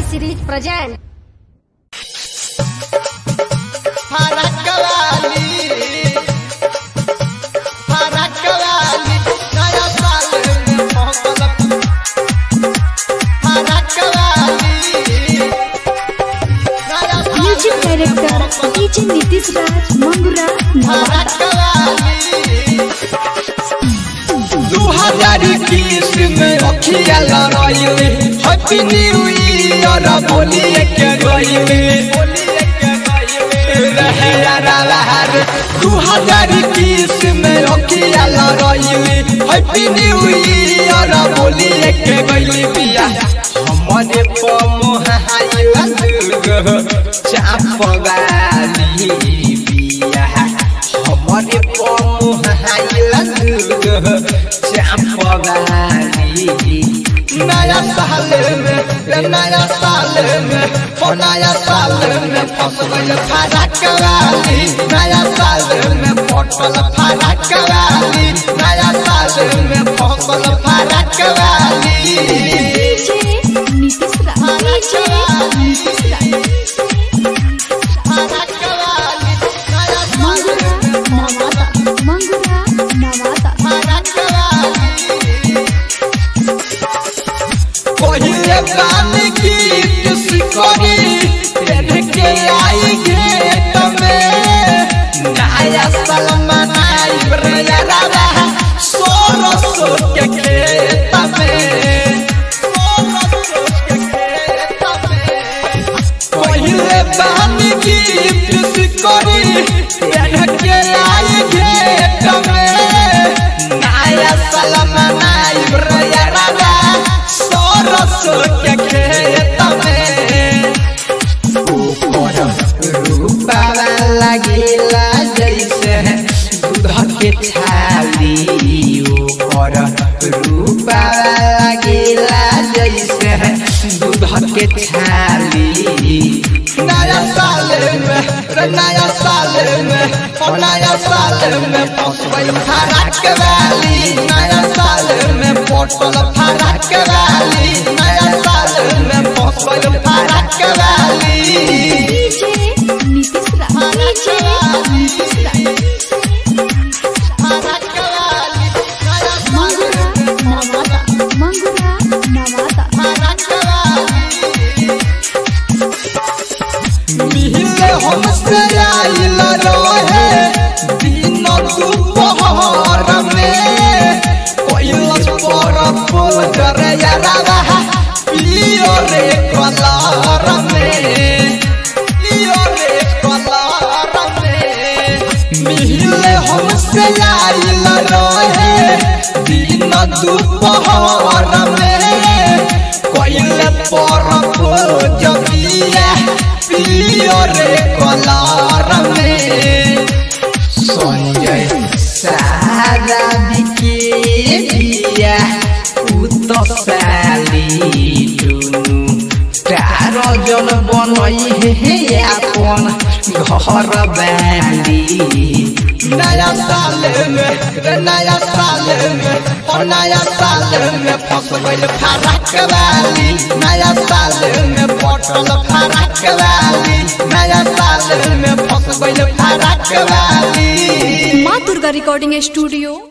series present. Music director DJ Nitish Raj Mangura Nawada. 2021 में अखिया लड़ाइले happy new year बोलिए के गइले 2021 में अखिया लड़ाइले हैप्पी न्यू ईयर बोलिए के गइले बिया हमरे पमोहाइला चाप गाली बिया हमरे पमोहाइला नया साल में नया साल में फंस गइल फरक वाली नया साल में पटल फरक वाली नया साल में फसल फरक वाली डीजे नीतीश राज मंगुरा नवादा। पहिले गान की सिकोरी के आई गेट में नया सलमान आई ब्रजरा सोरसो के खेत में पहिले गान की सिकोरी के आई गेट में नया सलमान आई ब्रजरा के खेत में रूपा लगिला जैसे दूध के छाली ऊपर रूपा लगिला जैसे दूध के छाली नया साल में फंस गइल फरक वाली नया साल में पटल फरक वाली नया साल में फंस गइल फरक वाली डीजे नीतीश राज मंगुरा नवादा। मिले हमसे आइल रहे दिन दोपहर में कोइलस पर फुलरे यारा पियो रे कलर में मिले हमसे आइल रहे दिन दोपहर में कोइल पर फुलरिया पियो रे कलर में संजय सारा बिके दिया उत साली दुनु तारो जन बनई हे अपन घर बाली नया साल में फंस गइल फरक वाली नया साल में पटल फरक वाली नया साल में फंस गइल फरक वाली माँ दुर्गा रिकॉर्डिंग स्टूडियो